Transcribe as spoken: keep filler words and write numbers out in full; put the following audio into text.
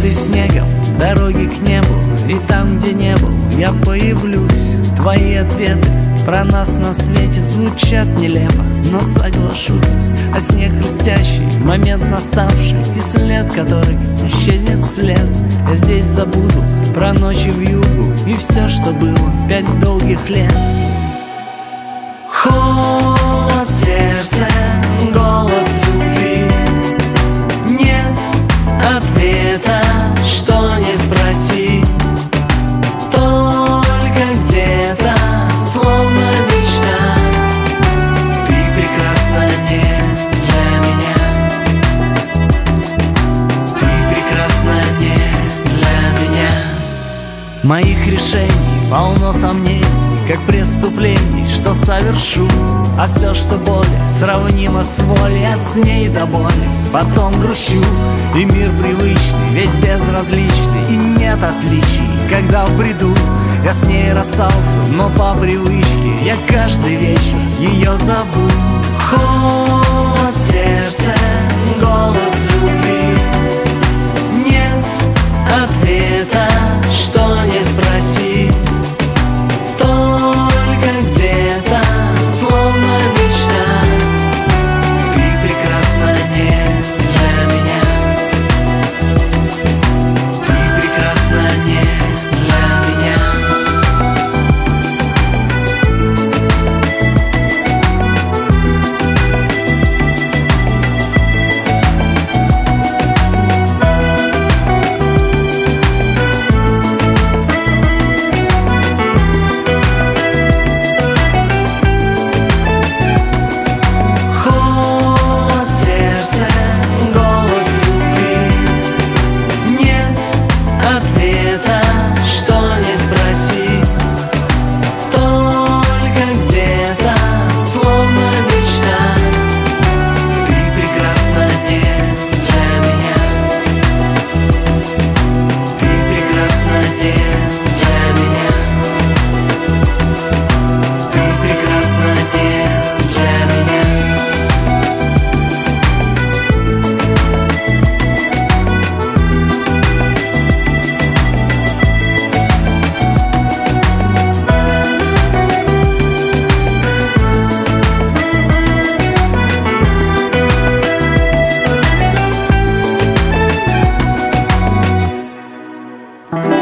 покрыты снегом дороги к небу, и там, где не был, я появлюсь. Твои ответы про нас на свете звучат нелепо, но соглашусь. А снег хрустящий, момент наставший, и след, который исчезнет вслед. Я здесь забуду про ночи в югу и все, что было пять долгих лет. Холод в сердце, голос любви, нет ответа, что не спроси. Только где-то, словно мечта, ты прекрасна не для меня. Ты прекрасна не для меня. Моих решений полно сомнений, как преступлений, что совершу. А все, что более сравнимо с волей, я с ней до боли потом грущу. И мир привычный, весь безразличный, и нет отличий, когда в бреду я с ней расстался, но по привычке я каждый вечер ее зову. Холод в сердце, голос любви, нет ответа, что не спроси. Thank you.